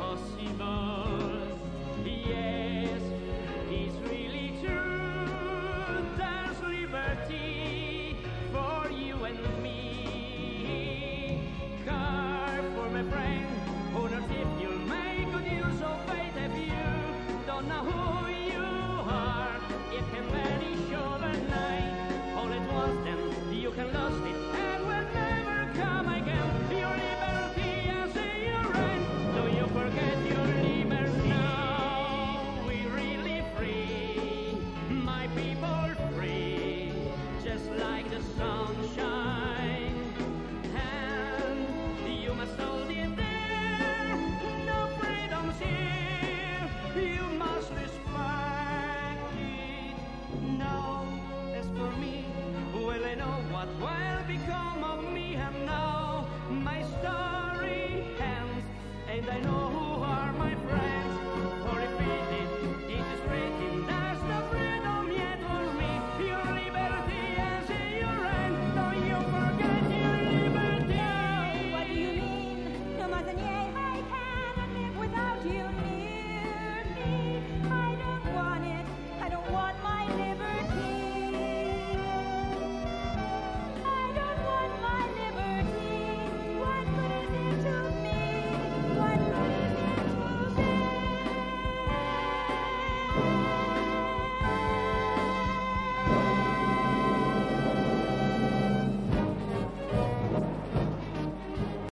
impossible. Yes, it's really true. There's liberty for you and me. Care for my friend, on earth if you'll make good use of it. If you don't know who you are, it can vanish overnight. All at once, then you can lose it and will never come again. Your liberty as your right. Don't you forget your liberty. Now we're really free, my people free, just like the sunshine. And you must hold it there. No freedom's here. You must respect it. Now, as for me, well, I know what will become of me, and now my story ends, and I know who